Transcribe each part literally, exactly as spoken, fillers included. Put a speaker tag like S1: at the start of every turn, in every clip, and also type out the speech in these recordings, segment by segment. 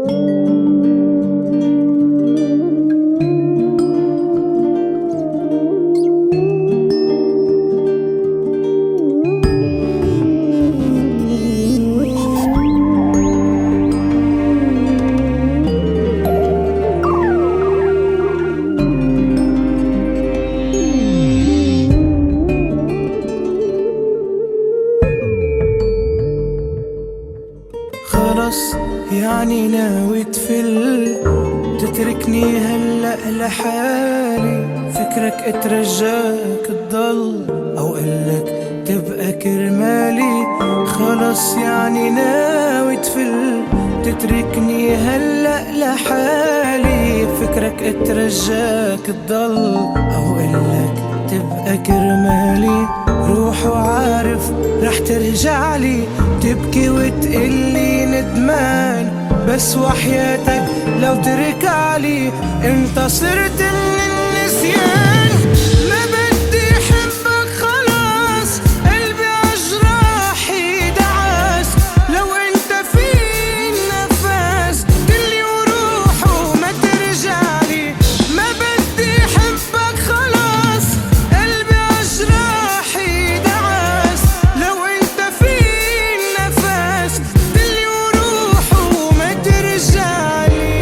S1: خلاص يعني ناوي تفل، تتركني هلأ لحالي. فكرك اترجاك تضل او قلك تبقى كرمالي. خلاص يعني ناوي تفل، تتركني هلأ لحالي. فكرك اترجاك تضل او قلك تبقى كرمالي. روح وعارف رح ترجعلي، تبكي وتقلي ندمان، بس وحياتك لو تركعلي انت صرت من النسيان. ما بدي حبك خلاص، قلبي عجراحي دعاس. لو انت في النفس دلي وروح وما ترجعلي. ما بدي حبك خلاص، قلبي عجراحي دعاس. لو انت في النفس دلي وروح وما ترجعلي.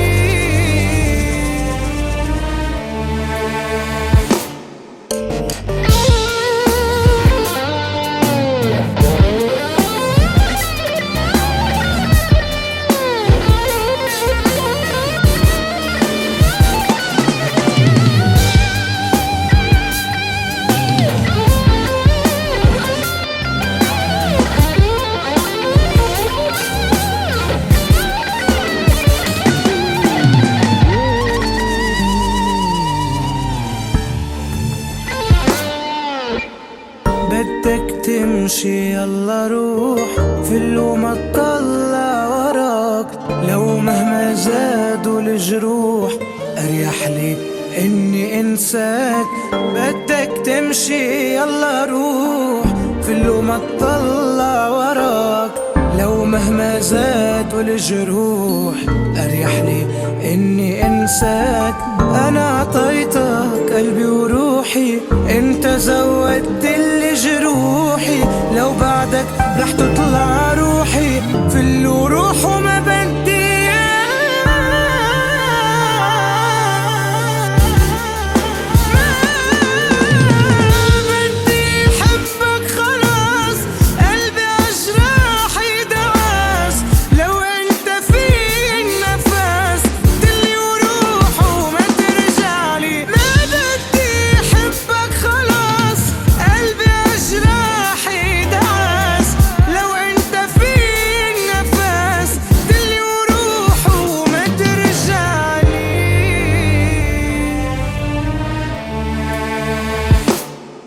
S1: بدك تمشي يلا روح، فل وما تطلع وراك. لو مهما زادوا الجروح اريح لي اني انساك. بدك تمشي يلا روح، فل وما تطلع وراك. لو مهما زادوا الجروح اريح لي اني انساك. انا عطيتك قلبي وروحي، انت زودت لي جروحي. لو بعدك رح تطلع روحي، فل وروح وما بدي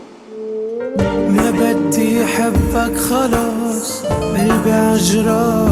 S1: ما بدي حبك خلاص، قلبي عجراح